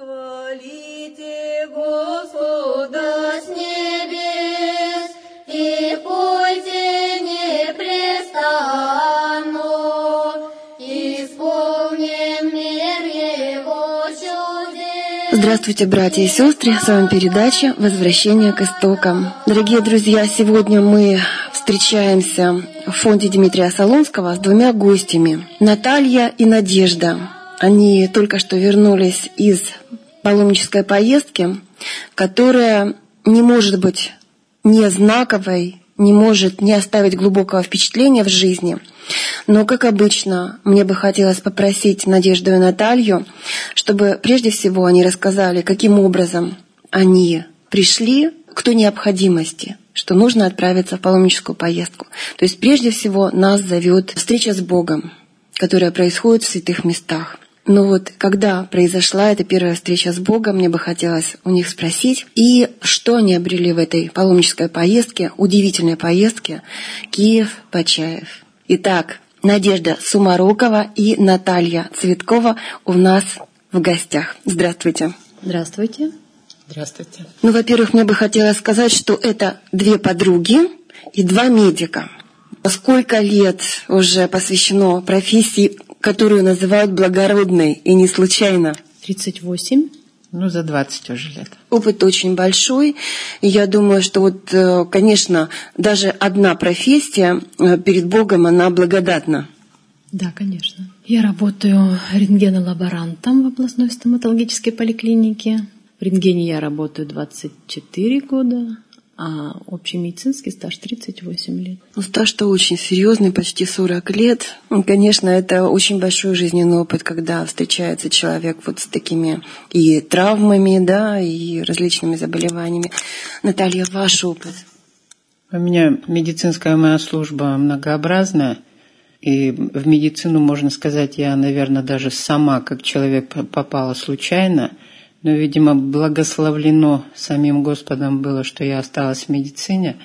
Хвалите Господа с небес и пойте непрестанно, исполним мир Его чудес. Здравствуйте, братья и сестры! С вами передача «Возвращение к истокам». Дорогие друзья, сегодня мы встречаемся в фонде Дмитрия Солонского с двумя гостями – Наталья и Надежда. Они только что вернулись из паломнической поездки, которая не может быть не знаковой, не может не оставить глубокого впечатления в жизни. Но, как обычно, мне бы хотелось попросить Надежду и Наталью, чтобы прежде всего они рассказали, каким образом они пришли к той необходимости, что нужно отправиться в паломническую поездку. То есть прежде всего нас зовет встреча с Богом, которая происходит в святых местах. Но вот когда произошла эта первая встреча с Богом, мне бы хотелось у них спросить, и что они обрели в этой паломнической поездке, удивительной поездке Киев-Почаев. Итак, Надежда Сумарокова и Наталья Цветкова у нас в гостях. Здравствуйте. Здравствуйте. Здравствуйте. Ну, во-первых, мне бы хотелось сказать, что это две подруги и два медика. Сколько лет уже посвящено профессии, которую называют благородной, и не случайно? 38. За 20 уже лет. Опыт очень большой. И я думаю, что вот, конечно, даже одна профессия перед Богом, она благодатна. Да, конечно. Я работаю рентгенолаборантом в областной стоматологической поликлинике. В рентгене я работаю 24 года, а общий медицинский стаж 38 лет. Стаж-то очень серьезный, почти 40 лет. Конечно, это очень большой жизненный опыт, когда встречается человек вот с такими и травмами, да, и различными заболеваниями. Наталья, ваш опыт? У меня медицинская моя служба многообразная. И в медицину, можно сказать, я, наверное, даже сама, как человек, попала случайно. Но, видимо, благословлено самим Господом было, что я осталась в медицине.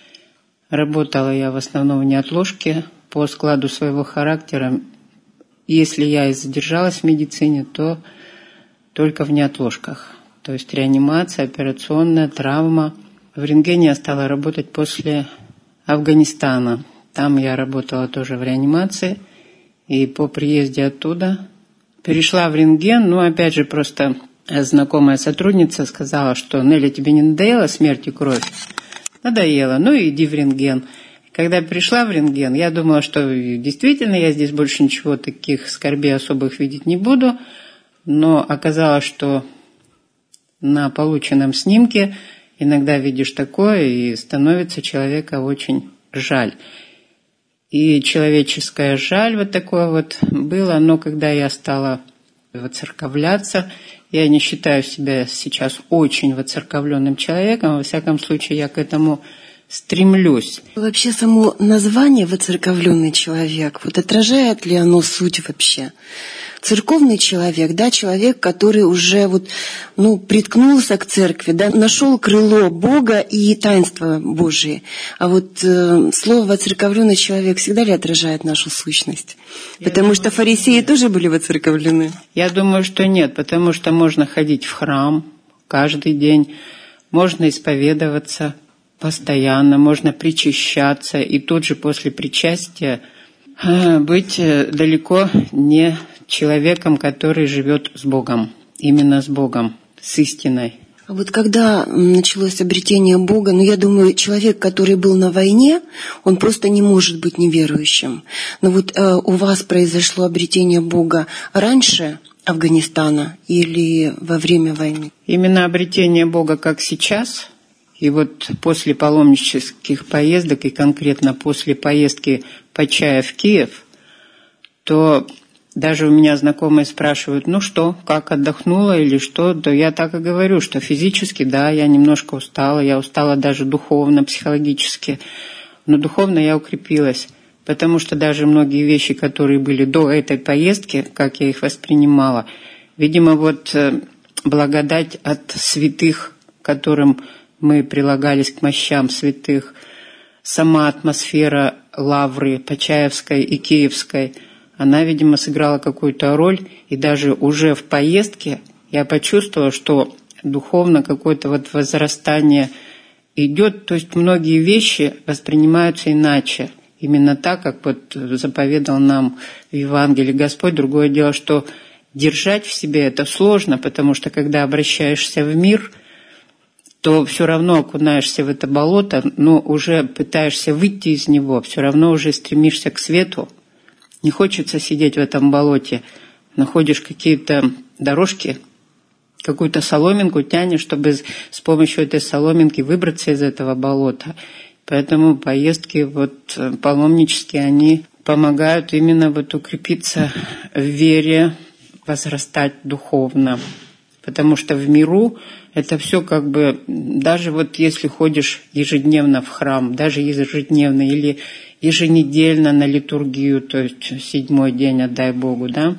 Работала я в основном в неотложке по складу своего характера. Если я и задержалась в медицине, то только в неотложках. То есть реанимация, операционная, травма. В рентгене я стала работать после Афганистана. Там я работала тоже в реанимации. И по приезде оттуда перешла в рентген. Опять же, просто знакомая сотрудница сказала, что «Нелли, тебе не надоело смерть и кровь?» Надоело. Иди в рентген. Когда пришла в рентген, я думала, что действительно я здесь больше ничего таких скорбей особых видеть не буду. Но оказалось, что на полученном снимке иногда видишь такое, и становится человека очень жаль. И человеческая жаль вот такое вот было. Но когда я стала воцерковляться, я не считаю себя сейчас очень воцерковленным человеком, во всяком случае я к этому стремлюсь. Вообще само название «воцерковленный человек», вот отражает ли оно суть вообще? Церковный человек, да, человек, который уже приткнулся к церкви, да, нашел крыло Бога и таинства Божие. А вот слово «воцерковленный человек» всегда ли отражает нашу сущность? Потому что фарисеи тоже были воцерковлены. Я думаю, что нет, потому что можно ходить в храм каждый день, можно исповедоваться постоянно, можно причащаться, и тут же после причастия быть далеко не человеком, который живет с Богом, именно с Богом, с истиной. А вот когда началось обретение Бога, я думаю, человек, который был на войне, он просто не может быть неверующим. Но вот у вас произошло обретение Бога раньше Афганистана или во время войны? Именно обретение Бога, как сейчас. И вот после паломнических поездок, и конкретно после поездки Почаев в Киев, то даже у меня знакомые спрашивают, что, как, отдохнула или что, то я так и говорю, что физически, да, я немножко устала, я устала даже духовно, психологически, но духовно я укрепилась, потому что даже многие вещи, которые были до этой поездки, как я их воспринимала, видимо, благодать от святых, которым мы прилагались к мощам святых, сама атмосфера лавры Почаевской и Киевской, она, видимо, сыграла какую-то роль, и даже уже в поездке я почувствовала, что духовно какое-то вот возрастание идет, то есть многие вещи воспринимаются иначе. Именно так, как вот заповедал нам в Евангелии Господь. Другое дело, что держать в себе это сложно, потому что когда обращаешься в мир, то все равно окунаешься в это болото, но уже пытаешься выйти из него, все равно уже стремишься к свету. Не хочется сидеть в этом болоте. Находишь какие-то дорожки, какую-то соломинку тянешь, чтобы с помощью этой соломинки выбраться из этого болота. Поэтому поездки вот паломнические, они помогают именно вот укрепиться в вере, возрастать духовно. Потому что в миру это все как бы, даже вот если ходишь ежедневно в храм, даже ежедневно или еженедельно на литургию, то есть 7-й день, отдай Богу, да,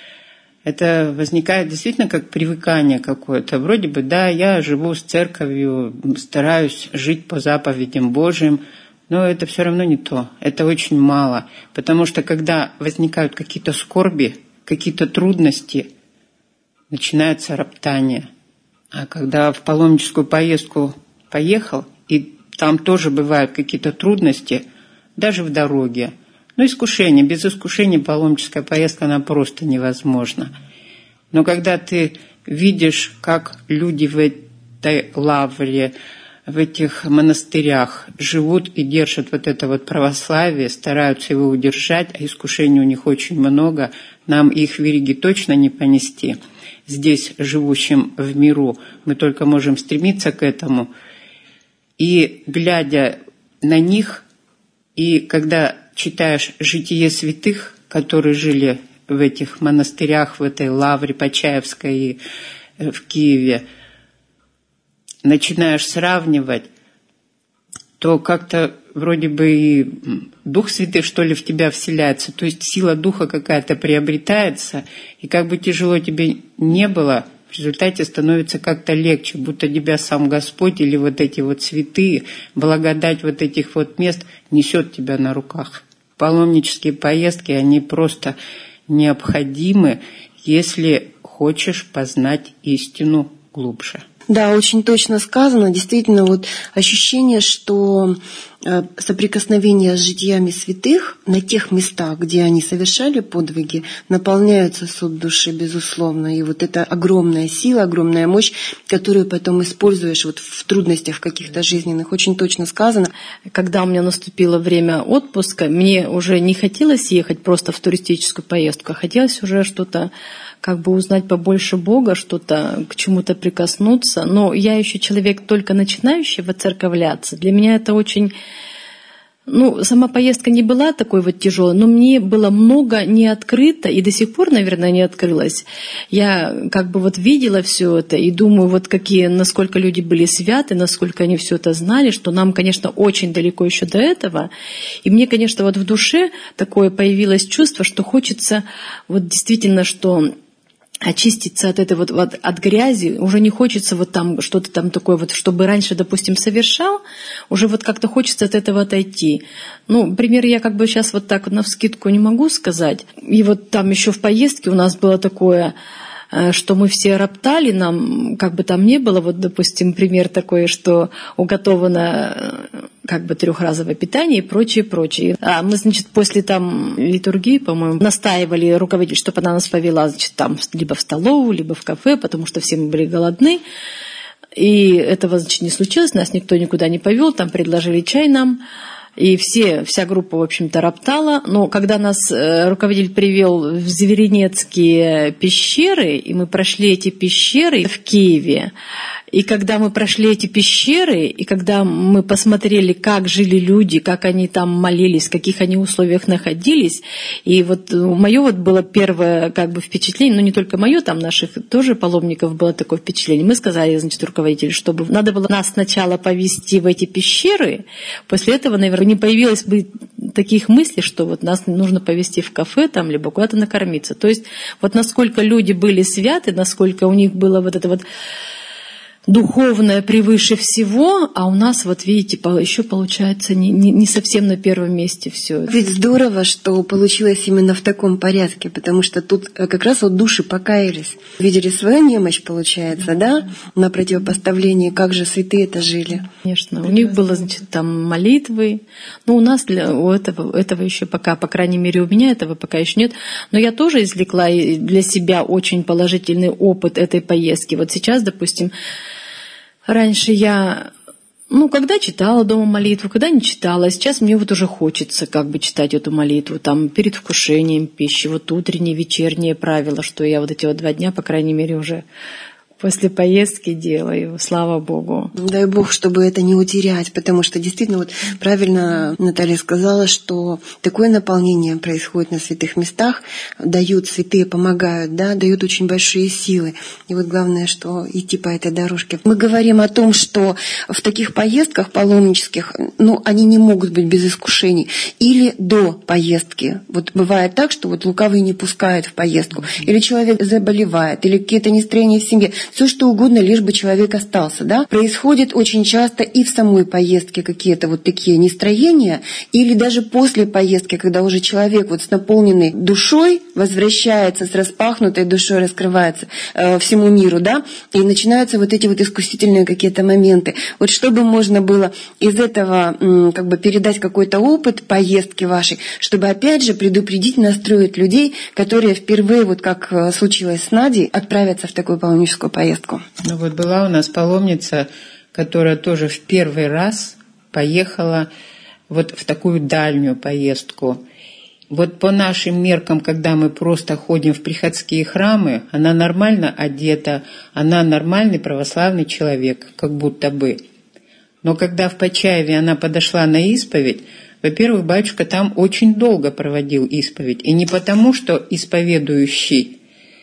это возникает действительно как привыкание какое-то. Вроде бы, да, я живу с церковью, стараюсь жить по заповедям Божьим, но это все равно не то. Это очень мало. Потому что когда возникают какие-то скорби, какие-то трудности, начинается роптание. А когда в паломническую поездку поехал, и там тоже бывают какие-то трудности, даже в дороге, но искушение, без искушений паломническая поездка, она просто невозможна. Но когда ты видишь, как люди в этой лавре, в этих монастырях живут и держат вот это вот православие, стараются его удержать, а искушений у них очень много, нам их вериги точно не понести. Здесь, живущим в миру, мы только можем стремиться к этому. И глядя на них, и когда читаешь «Житие святых», которые жили в этих монастырях, в этой лавре Почаевской и в Киеве, начинаешь сравнивать, то как-то вроде бы и Дух Святый, что ли, в тебя вселяется, то есть сила Духа какая-то приобретается, и как бы тяжело тебе не было, в результате становится как-то легче, будто тебя сам Господь или вот эти вот святые, благодать вот этих вот мест несет тебя на руках. Паломнические поездки, они просто необходимы, если хочешь познать истину глубже. Да, очень точно сказано. Действительно, вот ощущение, что соприкосновение с житиями святых на тех местах, где они совершали подвиги, наполняются суд души, безусловно. И вот это огромная сила, огромная мощь, которую потом используешь вот в трудностях каких-то жизненных. Очень точно сказано. Когда у меня наступило время отпуска, мне уже не хотелось ехать просто в туристическую поездку, а хотелось уже что-то как бы узнать побольше Бога, что-то к чему-то прикоснуться. Но я еще человек только начинающий воцерковляться. Для меня это очень... сама поездка не была такой вот тяжелой, но мне было много не открыто, и до сих пор, наверное, не открылось. Я как бы вот видела все это и думаю, вот насколько люди были святы, насколько они все это знали, что нам, конечно, очень далеко еще до этого. И мне, конечно, вот в душе такое появилось чувство, что хочется вот действительно, что очиститься от этой вот от грязи, уже не хочется вот там что-то там такое вот, чтобы раньше, допустим, совершал, уже вот как-то хочется от этого отойти. Пример я как бы сейчас вот так навскидку не могу сказать. И вот там еще в поездке у нас было такое, что мы все роптали, нам как бы там не было, вот, допустим, пример такой, что уготовано как бы 3-разовое питание и прочее. А мы, значит, после там литургии, по-моему, настаивали руководитель, чтобы она нас повела, значит, там либо в столовую, либо в кафе, потому что все мы были голодны. И этого, значит, не случилось, нас никто никуда не повел, там предложили чай нам. И вся группа, в общем-то, роптала. Но когда нас руководитель привел в Зверинецкие пещеры, и мы прошли эти пещеры в Киеве, и когда мы прошли эти пещеры, и когда мы посмотрели, как жили люди, как они там молились, в каких они условиях находились, и вот мое вот было первое как бы впечатление, но не только мое, там наших тоже паломников было такое впечатление. Мы сказали, значит, руководителю, чтобы надо было нас сначала повезти в эти пещеры, после этого, наверное, не появилось бы таких мыслей, что вот нас нужно повезти в кафе там, либо куда-то накормиться. То есть вот насколько люди были святы, насколько у них было вот это вот духовное превыше всего, а у нас, вот видите, еще получается не совсем на первом месте все. Ведь здорово, что получилось именно в таком порядке, потому что тут как раз вот души покаялись, видели свою немощь, получается, да, на противопоставлении, как же святые это жили. Конечно, у них было, значит, там молитвы, но у нас у этого еще пока, по крайней мере, у меня этого пока еще нет, но я тоже извлекла для себя очень положительный опыт этой поездки. Вот сейчас, допустим, раньше я, когда читала дома молитву, когда не читала, а сейчас мне вот уже хочется как бы читать эту молитву, там, перед вкушением пищи, вот утреннее, вечернее правило, что я вот эти вот 2 дня, по крайней мере, уже после поездки делаю, слава Богу. Дай Бог, чтобы это не утерять, потому что действительно, вот правильно Наталья сказала, что такое наполнение происходит на святых местах, дают святые, помогают, да, дают очень большие силы. И вот главное, что идти по этой дорожке. Мы говорим о том, что в таких поездках паломнических, они не могут быть без искушений. Или до поездки. Вот бывает так, что вот лукавый не пускает в поездку. Или человек заболевает, или какие-то нестроения в семье. Все что угодно, лишь бы человек остался, да. Происходит очень часто и в самой поездке какие-то вот такие нестроения, или даже после поездки, когда уже человек вот с наполненной душой возвращается, с распахнутой душой раскрывается всему миру, да, и начинаются вот эти вот искусительные какие-то моменты. Вот чтобы можно было из этого как бы передать какой-то опыт поездки вашей, чтобы опять же предупредить, настроить людей, которые впервые, вот как случилось с Надей, отправятся в такую паломническую поездку. Вот была у нас паломница, которая тоже в первый раз поехала вот в такую дальнюю поездку. Вот по нашим меркам, когда мы просто ходим в приходские храмы, она нормально одета, она нормальный православный человек, как будто бы. Но когда в Почаеве она подошла на исповедь, во-первых, батюшка там очень долго проводил исповедь. И не потому, что исповедующий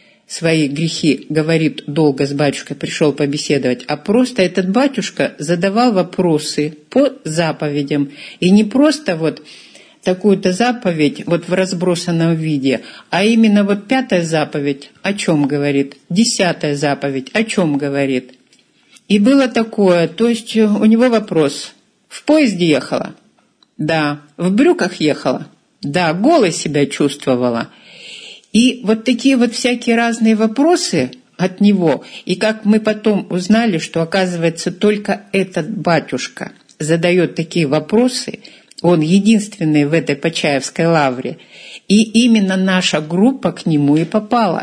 свои грехи говорит долго с батюшкой, пришел побеседовать, а просто этот батюшка задавал вопросы по заповедям. И не просто вот такую-то заповедь вот в разбросанном виде, а именно вот 5-я заповедь о чем говорит, 10-я заповедь о чем говорит. И было такое, то есть у него вопрос: в поезде ехала? Да. В брюках ехала? Да. Голой себя чувствовала? И вот такие вот всякие разные вопросы от него. И как мы потом узнали, что, оказывается, только этот батюшка задает такие вопросы, он единственный в этой Почаевской лавре. И именно наша группа к нему и попала.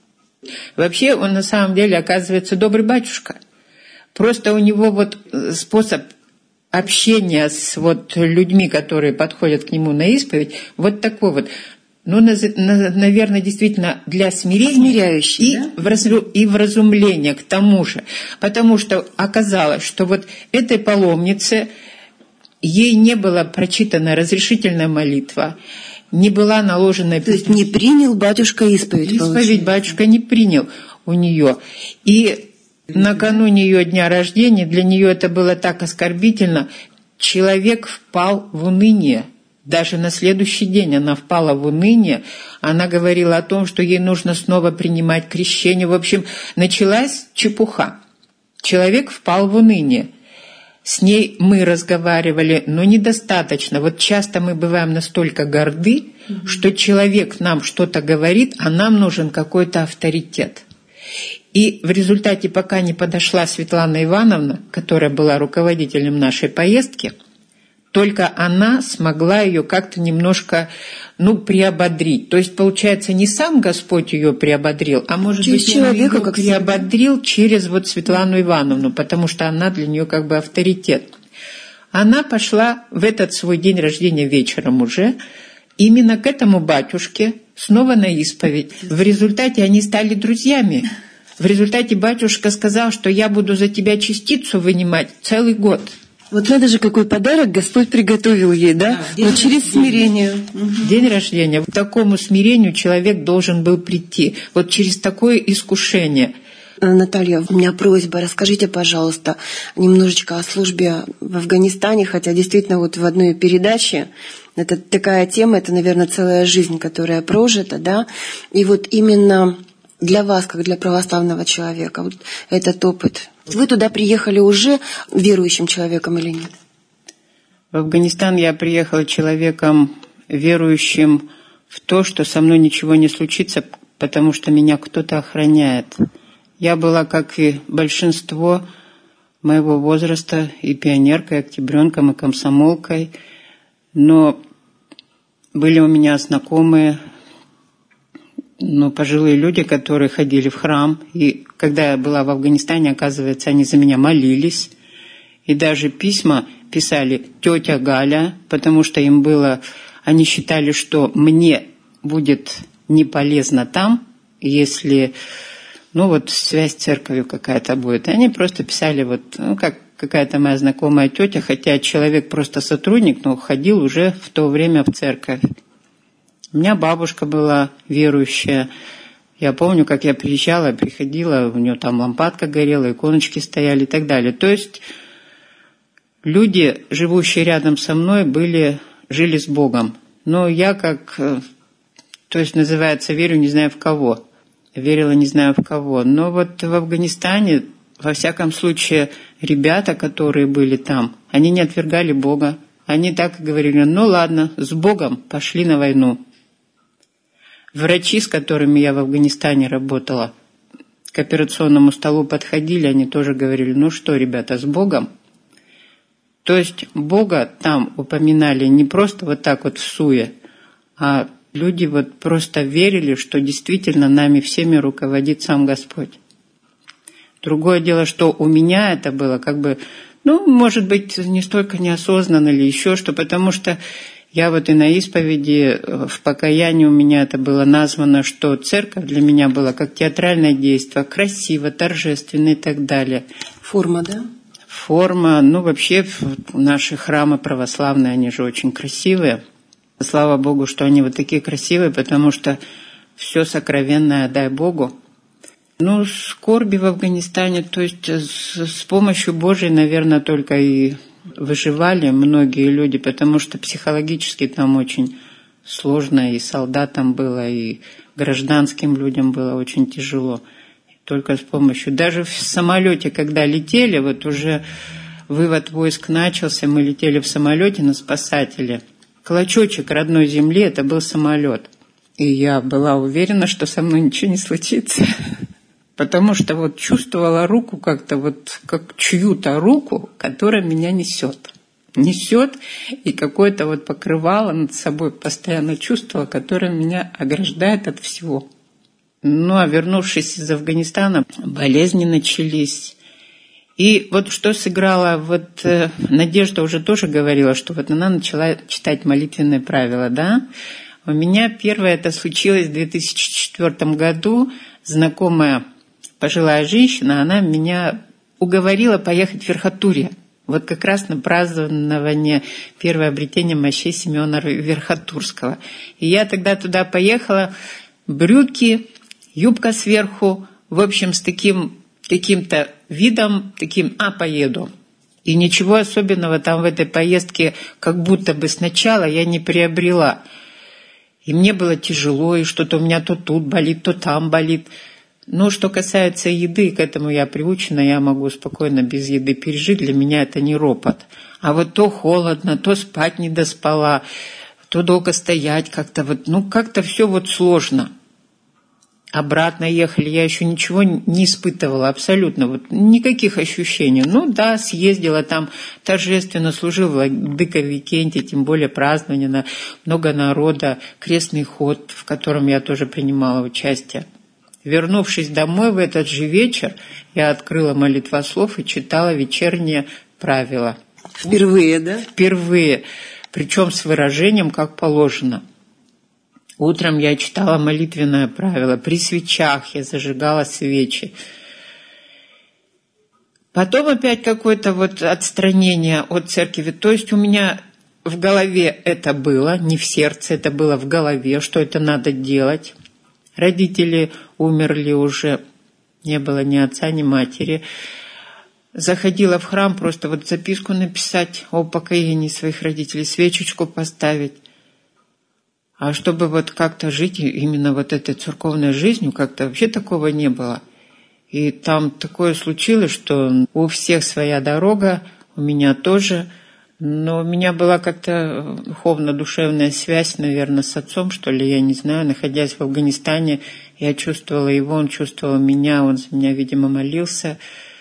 Вообще он на самом деле, оказывается, добрый батюшка. Просто у него вот способ общения с вот людьми, которые подходят к нему на исповедь, вот такой вот. Наверное, действительно для смирения и вразумления к тому же. Потому что оказалось, что вот этой паломнице ей не была прочитана разрешительная молитва, не была наложена... То есть не принял батюшка исповедь? Исповедь батюшка не принял у нее. И накануне ее дня рождения для нее это было так оскорбительно. Человек впал в уныние. Даже на следующий день она впала в уныние. Она говорила о том, что ей нужно снова принимать крещение. В общем, началась чепуха. Человек впал в уныние. С ней мы разговаривали, но недостаточно. Вот часто мы бываем настолько горды, что человек нам что-то говорит, а нам нужен какой-то авторитет. И в результате, пока не подошла Светлана Ивановна, которая была руководителем нашей поездки, только она смогла ее как-то немножко, приободрить. То есть, получается, не сам Господь ее приободрил, а может через быть, человека, он ее приободрил через вот Светлану Ивановну, потому что она для нее как бы авторитет. Она пошла в этот свой день рождения вечером уже именно к этому батюшке снова на исповедь. В результате они стали друзьями. В результате батюшка сказал, что я буду за тебя частицу вынимать целый год. Вот надо же, какой подарок Господь приготовил ей, да? Но через смирение. День рождения. К такому смирению человек должен был прийти. Вот через такое искушение. Наталья, у меня просьба, расскажите, пожалуйста, немножечко о службе в Афганистане, хотя действительно вот в одной передаче это такая тема, это, наверное, целая жизнь, которая прожита, да? И вот именно для вас, как для православного человека, вот этот опыт. Вы туда приехали уже верующим человеком или нет? В Афганистан я приехала человеком верующим в то, что со мной ничего не случится, потому что меня кто-то охраняет. Я была, как и большинство моего возраста, и пионеркой, и октябренком, и комсомолкой, но были у меня знакомые, пожилые люди, которые ходили в храм, и когда я была в Афганистане, оказывается, они за меня молились, и даже письма писали «тетя Галя», потому что им было, они считали, что мне будет не полезно там, если, связь с церковью какая-то будет. И они просто писали, как какая-то моя знакомая тетя, хотя человек просто сотрудник, но ходил уже в то время в церковь. У меня бабушка была верующая. Я помню, как я приходила, у нее там лампадка горела, иконочки стояли и так далее. То есть люди, живущие рядом со мной, жили с Богом. Но я называется, верю не знаю в кого. Верила не знаю в кого. Но вот в Афганистане, во всяком случае, ребята, которые были там, они не отвергали Бога. Они так и говорили: ладно, с Богом, пошли на войну. Врачи, с которыми я в Афганистане работала, к операционному столу подходили, они тоже говорили: что, ребята, с Богом? То есть Бога там упоминали не просто вот так вот всуе, а люди просто верили, что действительно нами всеми руководит сам Господь. Другое дело, что у меня это было может быть, не столько неосознанно или еще что, потому что я и на исповеди, в покаянии у меня это было названо, что церковь для меня была как театральное действие, красиво, торжественно и так далее. Форма, да? Форма, вообще наши храмы православные, они же очень красивые. Слава Богу, что они такие красивые, потому что все сокровенное дай Богу. Скорби в Афганистане, то есть с помощью Божией, наверное, только и выживали многие люди, потому что психологически там очень сложно, и солдатам было, и гражданским людям было очень тяжело. Только с помощью. Даже в самолете, когда летели, уже вывод войск начался, мы летели в самолете на спасателе. Клочочек родной земли — это был самолет. И я была уверена, что со мной ничего не случится. Потому что чувствовала руку как-то, как чью-то руку, которая меня несет. Несет, и какое-то покрывало над собой постоянно чувствовала, которое меня ограждает от всего. А вернувшись из Афганистана, болезни начались. И что сыграла, Надежда уже тоже говорила, что она начала читать молитвенные правила, да? У меня первое это случилось в 2004 году. Знакомая пожилая женщина, она меня уговорила поехать в Верхотурье. Как раз на празднование первого обретения мощей Симеона Верхотурского. И я тогда туда поехала, брюки, юбка сверху, в общем, с каким-то видом, поеду. И ничего особенного там в этой поездке как будто бы сначала я не приобрела. И мне было тяжело, и что-то у меня то тут болит, то там болит. Что касается еды, к этому я приучена, я могу спокойно без еды пережить, для меня это не ропот. А то холодно, то спать не доспала, то долго стоять как-то, как-то все сложно. Обратно ехали, я еще ничего не испытывала, абсолютно, никаких ощущений. Съездила там, торжественно служил владыка Викентий, тем более празднование, много народа, крестный ход, в котором я тоже принимала участие. Вернувшись домой в этот же вечер, я открыла молитвослов и читала вечерние правила. Впервые, да? Впервые, причем с выражением, как положено. Утром я читала молитвенное правило, при свечах я зажигала свечи. Потом опять какое-то отстранение от церкви. То есть у меня в голове это было, не в сердце, это было в голове, что это надо делать. Родители умерли уже, не было ни отца, ни матери. Заходила в храм просто записку написать о покаянии своих родителей, свечечку поставить. А чтобы как-то жить именно этой церковной жизнью, как-то вообще такого не было. И там такое случилось, что у всех своя дорога, у меня тоже. Но у меня была как-то духовно-душевная связь, наверное, с отцом, что ли, я не знаю. Находясь в Афганистане, я чувствовала его, он чувствовал меня, он за меня, видимо, молился.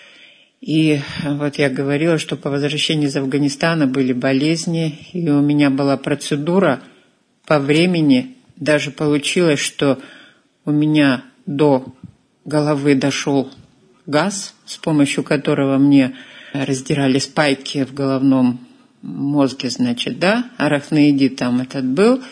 И вот я говорила, что по возвращении из Афганистана были болезни, и у меня была процедура по времени. Даже получилось, что у меня до головы дошел газ, с помощью которого мне раздирали спайки в головном мозге, значит, да, арахноидит там этот был.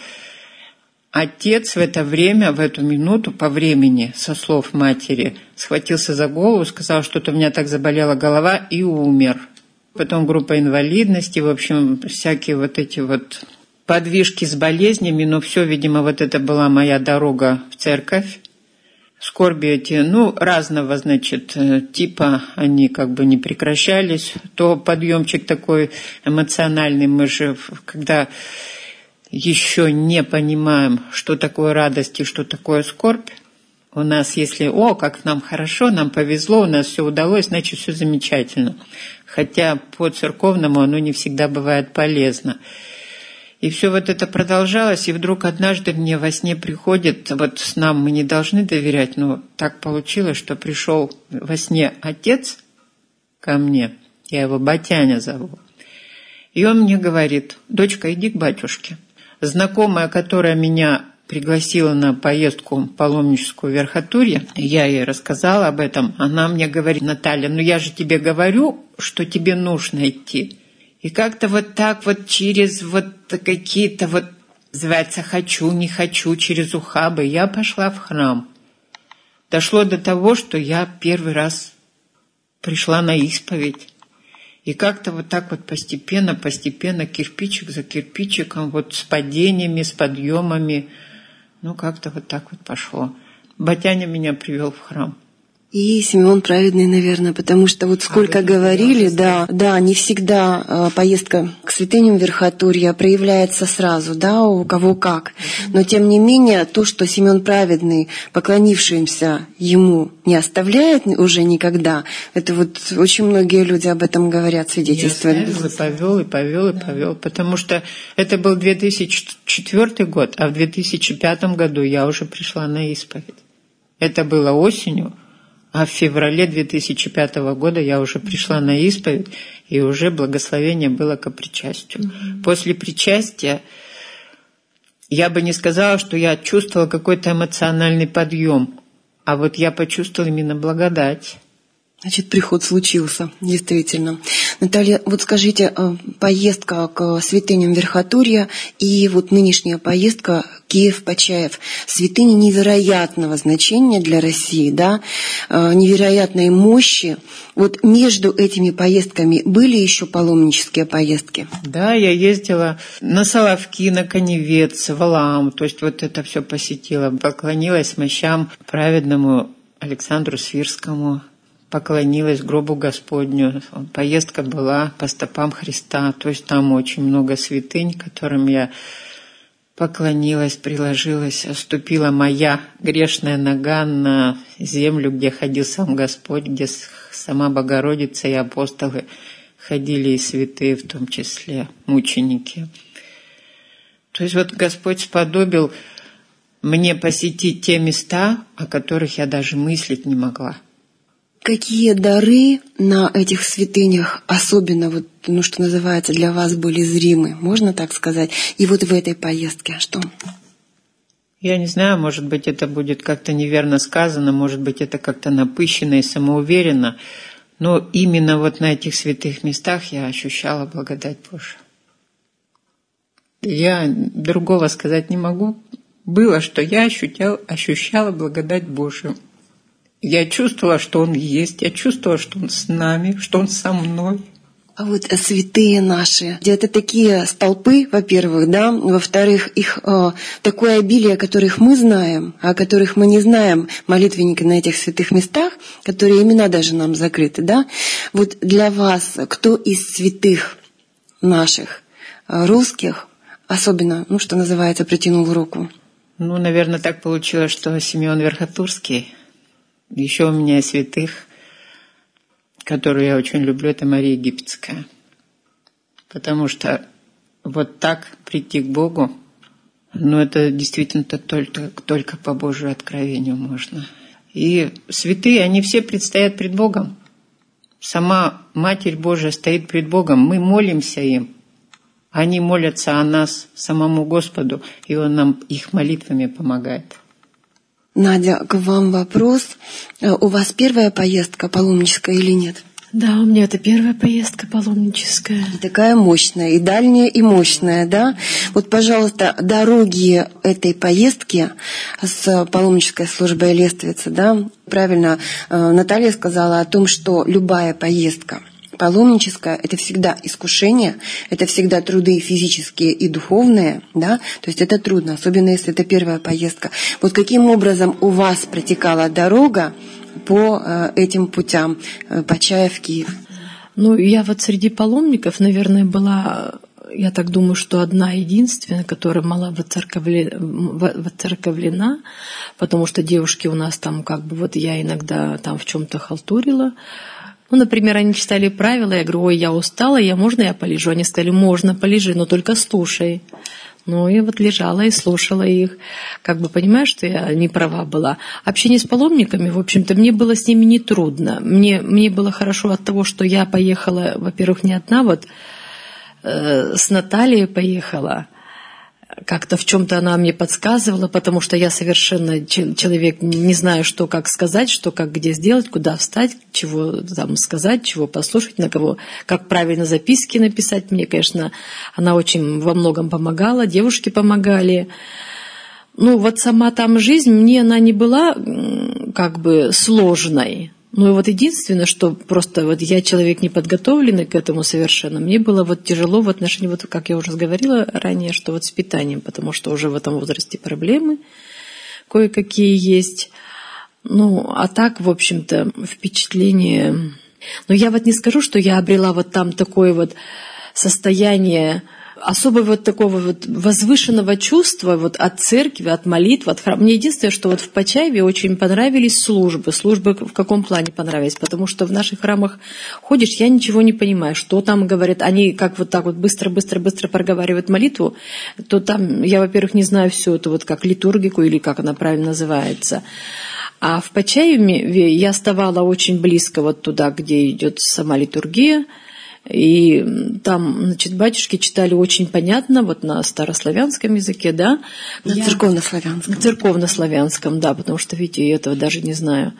Отец в это время, в эту минуту, по времени, со слов матери, схватился за голову, сказал, что-то у меня так заболела голова, и умер. Потом группа инвалидности, в общем, всякие вот эти вот подвижки с болезнями, но все, видимо, вот это была моя дорога в церковь. Скорби эти, разного, значит, типа, они как бы не прекращались. То подъемчик такой эмоциональный, мы же, когда еще не понимаем, что такое радость и что такое скорбь, у нас, если, как нам хорошо, нам повезло, у нас все удалось, значит, все замечательно. Хотя по церковному оно не всегда бывает полезно. И все вот это продолжалось, и вдруг однажды мне во сне приходит, вот снам мы не должны доверять, но так получилось, что пришел во сне отец ко мне, я его Батяня зову, и он мне говорит: дочка, иди к батюшке. Знакомая, которая меня пригласила на поездку паломническую в Верхотурье, я ей рассказала об этом, она мне говорит: Наталья, я же тебе говорю, что тебе нужно идти. И как-то вот так вот через вот какие-то вот, называется, хочу, не хочу, через ухабы, я пошла в храм. Дошло до того, что я первый раз пришла на исповедь. И как-то вот так вот постепенно, кирпичик за кирпичиком, вот с падениями, с подъемами, как-то вот так вот пошло. Батяня меня привел в храм. И Симеон Праведный, наверное, потому что вот сколько говорили, да, не всегда поездка к святыням Верхотурья проявляется сразу, да, у кого как. Но тем не менее, то, что Симеон Праведный, поклонившимся ему, не оставляет уже никогда, это вот очень многие люди об этом говорят, свидетельствуют. Я повел, потому что это был 2004 год, а в 2005 году я уже пришла на исповедь. Это было осенью. А в феврале 2005 года я уже пришла на исповедь, и уже благословение было ко причастию. После причастия я бы не сказала, что я чувствовала какой-то эмоциональный подъем, а вот я почувствовала именно благодать. Значит, приход случился, действительно. Наталья, вот скажите, поездка к святыням Верхотурья и вот нынешняя поездка Киев-Почаев, святыни невероятного значения для России, да, невероятной мощи. Вот между этими поездками были еще паломнические поездки? Да, я ездила на Соловки, на Коневец, в Валаам, то есть вот это все посетила, поклонилась мощам праведному Александру Свирскому, поклонилась гробу Господню. Поездка была по стопам Христа, то есть там очень много святынь, которым я поклонилась, приложилась, ступила моя грешная нога на землю, где ходил сам Господь, где сама Богородица и апостолы ходили, и святые, в том числе мученики. То есть вот Господь сподобил мне посетить те места, о которых я даже мыслить не могла. Какие дары на этих святынях особенно, вот, что называется, для вас были зримы, можно так сказать? И вот в этой поездке что? Я не знаю, может быть, это будет как-то неверно сказано, может быть, это как-то напыщенно и самоуверенно, но именно вот на этих святых местах я ощущала благодать Божию. Я другого сказать не могу. Было, что я ощущала благодать Божию. Я чувствовала, что Он есть, я чувствовала, что Он с нами, что Он со мной. А вот святые наши, это такие столпы, во-первых, да, во-вторых, их такое обилие, которых мы знаем, а о которых мы не знаем, молитвенники на этих святых местах, которые имена даже нам закрыты, да. Вот для вас, кто из святых наших, русских, особенно, что называется, протянул руку? Наверное, так получилось, что Симеон Верхотурский. Еще у меня святых, которую я очень люблю, это Мария Египетская. Потому что вот так прийти к Богу, это действительно только по Божьему откровению можно. И святые, они все предстоят пред Богом. Сама Матерь Божия стоит пред Богом. Мы молимся им. Они молятся о нас самому Господу, и Он нам их молитвами помогает. Надя, к вам вопрос. У вас первая поездка паломническая или нет? Да, у меня это первая поездка паломническая. И такая мощная, и дальняя, и мощная, да? Вот, пожалуйста, дороги этой поездки с паломнической службой Лествицы, да? Правильно Наталья сказала о том, что любая поездка паломническая – это всегда искушение, это всегда труды физические и духовные, да? То есть это трудно, особенно если это первая поездка. Вот каким образом у вас протекала дорога по этим путям, Почаев, Киев? Я вот среди паломников, наверное, была, я так думаю, что одна единственная, которая была воцерковлена, потому что девушки у нас там я иногда там в чем-то халтурила. Например, они читали правила, я говорю: ой, я устала, можно я полежу? Они сказали: можно, полежи, но только слушай. Я лежала и слушала их, понимаю, что я не права была. Общение с паломниками, в общем-то, мне было с ними нетрудно. Мне было хорошо от того, что я поехала, во-первых, не одна, с Натальей поехала. Как-то в чем-то она мне подсказывала, потому что я совершенно человек, не знаю, что как сказать, что как где сделать, куда встать, чего там сказать, чего послушать, на кого, как правильно записки написать. Мне, конечно, она очень во многом помогала, девушки помогали. Сама там жизнь, мне она не была сложной. Единственное, что просто я человек неподготовленный к этому совершенно, мне было тяжело в отношении, как я уже говорила ранее, что с питанием, потому что уже в этом возрасте проблемы кое-какие есть. А так, в общем-то, впечатление... я не скажу, что я обрела там такое состояние особого такого возвышенного чувства от церкви, от молитв, от храма. Мне единственное, что в Почаеве очень понравились службы. Службы в каком плане понравились? Потому что в наших храмах ходишь, я ничего не понимаю, что там говорят. Они так быстро проговаривают молитву, то там я, во-первых, не знаю все это как литургику или как она правильно называется. А в Почаеве я вставала очень близко туда, где идет сама литургия. И там, батюшки читали очень понятно, на старославянском языке, да? На церковнославянском. На церковнославянском, да, потому что, видите, я этого даже не знаю.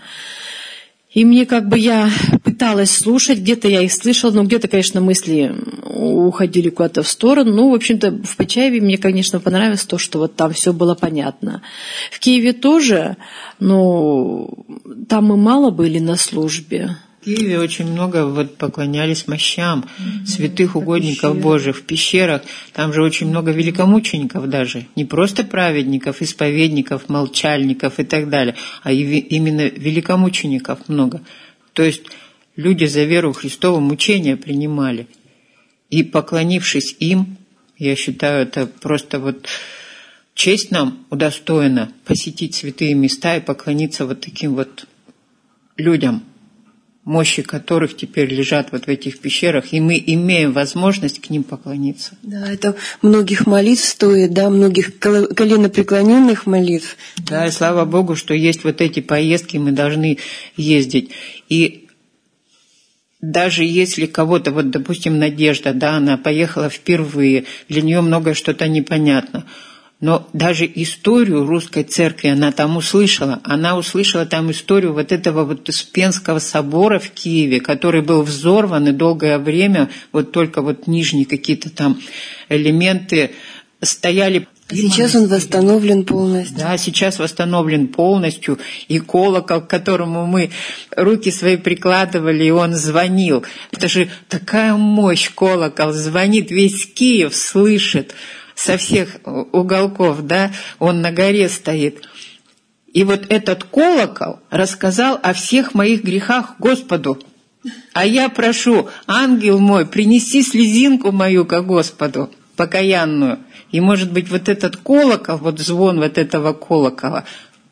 И мне я пыталась слушать, где-то я их слышала, но где-то, конечно, мысли уходили куда-то в сторону. В общем-то, в Почаеве мне, конечно, понравилось то, что там все было понятно. В Киеве тоже, но там мы мало были на службе. В Киеве очень много поклонялись мощам, святых угодников Божьих в пещерах. Там же очень много великомучеников даже. Не просто праведников, исповедников, молчальников и так далее, а именно великомучеников много. То есть люди за веру Христову мучения принимали. И поклонившись им, я считаю, это просто честь нам удостоена посетить святые места и поклониться таким людям, мощи которых теперь лежат в этих пещерах, и мы имеем возможность к ним поклониться. Да, это многих молитв стоит, да, многих коленопреклоненных молитв. Да, и слава Богу, что есть эти поездки, мы должны ездить. И даже если кого-то, допустим, Надежда, да, она поехала впервые, для нее многое что-то непонятно. Но даже историю русской церкви она там услышала. Она услышала там историю этого Успенского собора в Киеве, который был взорван, и долгое время только нижние какие-то там элементы стояли. Сейчас он восстановлен полностью. Да, сейчас восстановлен полностью. И колокол, к которому мы руки свои прикладывали, и он звонил. Это же такая мощь, колокол звонит, весь Киев слышит. Со всех уголков, да, он на горе стоит. И этот колокол рассказал о всех моих грехах Господу. А я прошу, ангел мой, принеси слезинку мою ко Господу, покаянную. И, может быть, этот колокол, звон этого колокола,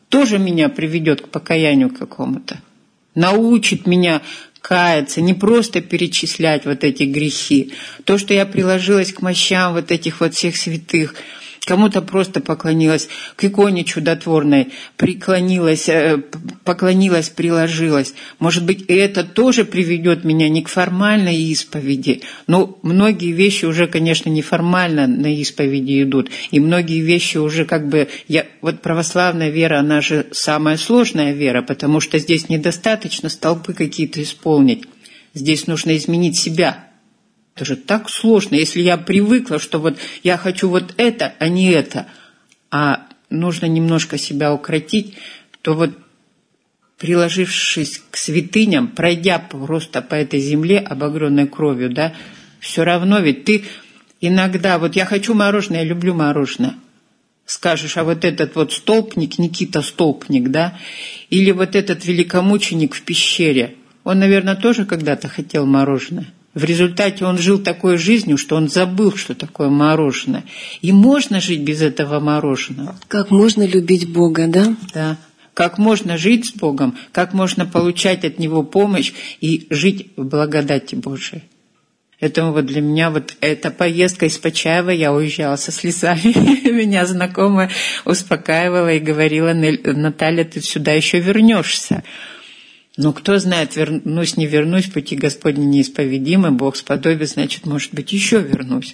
тоже меня приведет к покаянию какому-то. Научит меня каяться, не просто перечислять вот эти грехи. То, что я приложилась к мощам вот этих вот всех святых, кому-то просто поклонилась, к иконе чудотворной, поклонилась, приложилась. Может быть, и это тоже приведет меня не к формальной исповеди, но многие вещи уже, конечно, неформально на исповеди идут, и многие вещи уже вот православная вера, она же самая сложная вера, потому что здесь недостаточно столпы какие-то исполнить, здесь нужно изменить себя. Это же так сложно, если я привыкла, что вот я хочу вот это, а не это, а нужно немножко себя укротить, то вот приложившись к святыням, пройдя просто по этой земле обогренной кровью, да, все равно ведь ты иногда, вот я хочу мороженое, я люблю мороженое, скажешь, а вот этот вот столпник, Никита Столпник, да, или вот этот великомученик в пещере, он, наверное, тоже когда-то хотел мороженое. В результате он жил такой жизнью, что он забыл, что такое мороженое. И можно жить без этого мороженого. Как можно любить Бога, да? Да. Как можно жить с Богом, как можно получать от Него помощь и жить в благодати Божией. Поэтому вот для меня вот эта поездка из Почаева, я уезжала со слезами. Меня знакомая успокаивала и говорила: Наталья, ты сюда еще вернешься. Но кто знает, вернусь, не вернусь, пути Господни неисповедимы, Бог сподобит, значит, может быть, еще вернусь.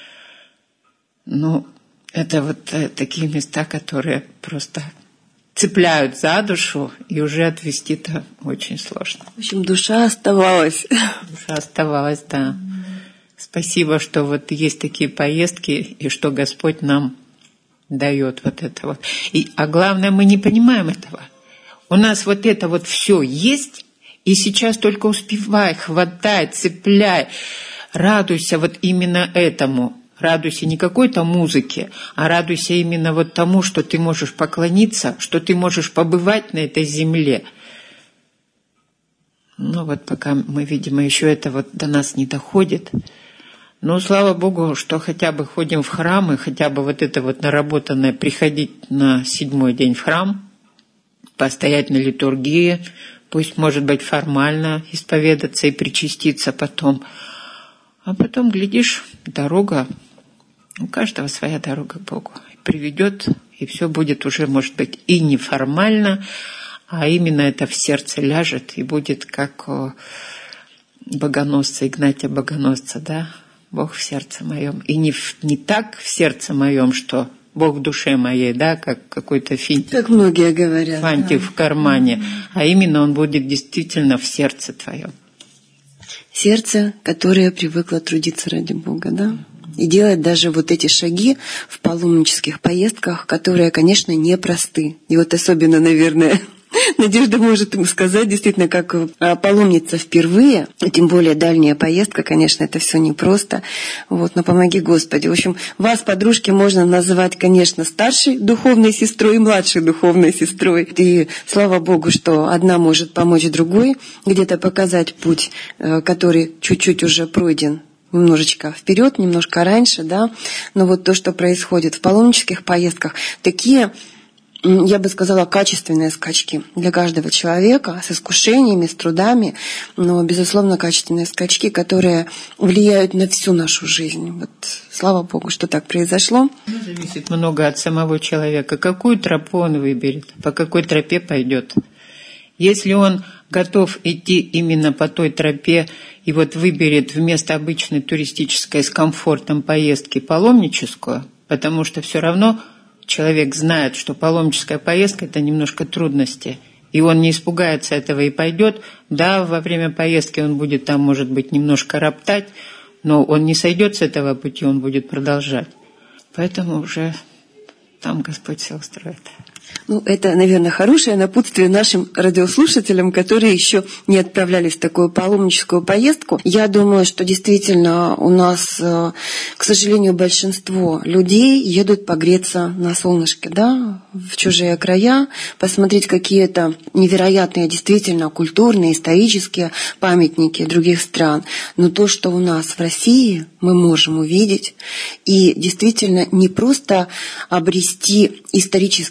Ну, это вот такие места, которые просто цепляют за душу, и уже отвести-то очень сложно. В общем, душа оставалась. Душа оставалась, да. Спасибо, что вот есть такие поездки, и что Господь нам дает вот это вот. А главное, мы не понимаем этого. У нас вот это вот все есть, и сейчас только успевай, хватай, цепляй, радуйся вот именно этому. Радуйся не какой-то музыке, а радуйся именно вот тому, что ты можешь поклониться, что ты можешь побывать на этой земле. Ну вот пока мы, видимо, еще это вот до нас не доходит. Но слава Богу, что хотя бы ходим в храм, и хотя бы вот это вот наработанное приходить на 7-й день в храм, постоять на литургии, пусть, может быть, формально исповедаться и причаститься потом. А потом, глядишь, дорога, у каждого своя дорога к Богу. Приведет, и все будет уже, может быть, и неформально, а именно это в сердце ляжет и будет как у богоносца, Игнатия Богоносца, да? Бог в сердце моем. И не так в сердце моем, что Бог в душе моей, да, как какой-то финтик. Как многие говорят. Фантик в кармане. А именно он будет действительно в сердце твоем. Сердце, которое привыкло трудиться ради Бога, да? И делать даже вот эти шаги в паломнических поездках, которые, конечно, непросты. И вот особенно, наверное, Надежда может ему сказать, действительно, как паломница впервые, тем более дальняя поездка, конечно, это все непросто. Вот, но помоги Господи. В общем, вас, подружки, можно называть, конечно, старшей духовной сестрой и младшей духовной сестрой. И слава Богу, что одна может помочь другой, где-то показать путь, который чуть-чуть уже пройден. Немножечко вперед, немножко раньше, да. Но вот то, что происходит в паломнических поездках, такие, я бы сказала, качественные скачки для каждого человека, с искушениями, с трудами, но, безусловно, качественные скачки, которые влияют на всю нашу жизнь. Вот, слава Богу, что так произошло. Зависит много от самого человека. Какую тропу он выберет, по какой тропе пойдет. Если он готов идти именно по той тропе и вот выберет вместо обычной туристической с комфортом поездки паломническую, потому что все равно человек знает, что паломническая поездка – это немножко трудности, и он не испугается этого и пойдет. Да, во время поездки он будет там, может быть, немножко роптать, но он не сойдет с этого пути, он будет продолжать. Поэтому уже там Господь все устроит. Ну, это, наверное, хорошее напутствие нашим радиослушателям, которые еще не отправлялись в такую паломническую поездку. Я думаю, что действительно у нас, к сожалению, большинство людей едут погреться на солнышке, да, в чужие края, посмотреть какие-то невероятные, действительно, культурные, исторические памятники других стран. Но то, что у нас в России, мы можем увидеть и действительно не просто обрести исторические какие-то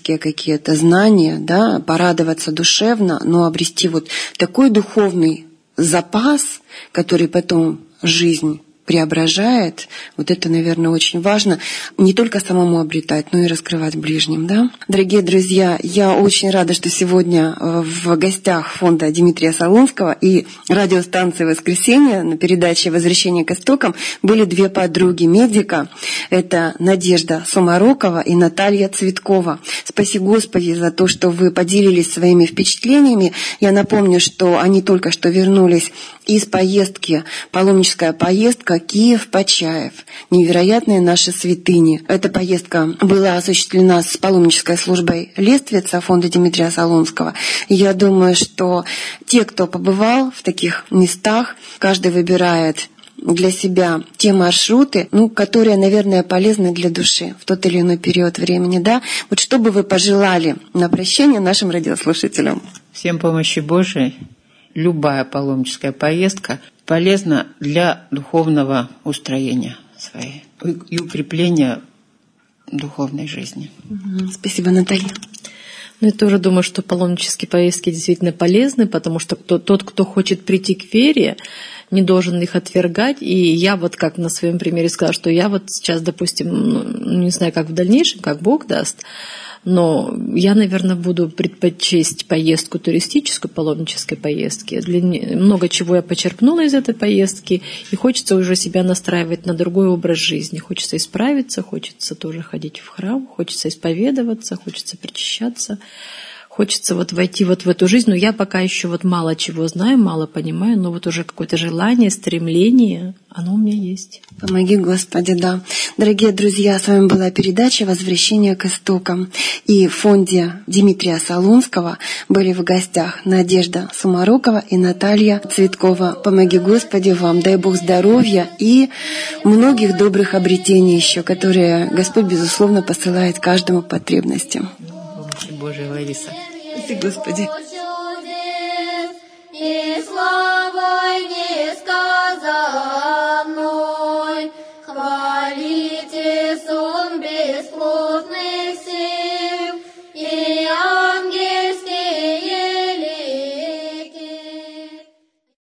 какие-то знания, да, порадоваться душевно, но обрести вот такой духовный запас, который потом жизнь преображает, вот это, наверное, очень важно не только самому обретать, но и раскрывать ближним, да? Дорогие друзья, я очень рада, что сегодня в гостях фонда Дмитрия Солунского и радиостанции «Воскресенье» на передаче «Возвращение к истокам» были две подруги медика. Это Надежда Сумарокова и Наталья Цветкова. Спаси Господи за то, что вы поделились своими впечатлениями. Я напомню, что они только что вернулись из поездки, паломническая поездка Киев-Почаев. Невероятные наши святыни. Эта поездка была осуществлена с паломнической службой Лествица фонда Дмитрия Солунского. И я думаю, что те, кто побывал в таких местах, каждый выбирает для себя те маршруты, которые, наверное, полезны для души в тот или иной период времени. Да? Вот что бы вы пожелали на прощание нашим радиослушателям? Всем помощи Божией. Любая паломническая поездка полезна для духовного устроения своей и укрепления духовной жизни. Спасибо, Наталья. Я тоже думаю, что паломнические поездки действительно полезны, потому что тот, кто хочет прийти к вере, не должен их отвергать. И я вот как на своем примере сказала, что я вот сейчас, допустим, не знаю, как в дальнейшем, как Бог даст, но я, наверное, буду предпочесть поездку туристическую, паломнической поездки. Много чего я почерпнула из этой поездки, и хочется уже себя настраивать на другой образ жизни. Хочется исправиться, хочется тоже ходить в храм, хочется исповедоваться, хочется причащаться. Хочется вот войти вот в эту жизнь, но я пока еще вот мало чего знаю, мало понимаю, но вот уже какое-то желание, стремление, оно у меня есть. Помоги, Господи, да. Дорогие друзья, с вами была передача «Возвращение к истокам». И в фонде Дмитрия Солунского были в гостях Надежда Сумарокова и Наталья Цветкова. Помоги, Господи, вам, дай Бог здоровья и многих добрых обретений еще, которые Господь, безусловно, посылает каждому по потребностям. Божия, Лариса. Господи. И слава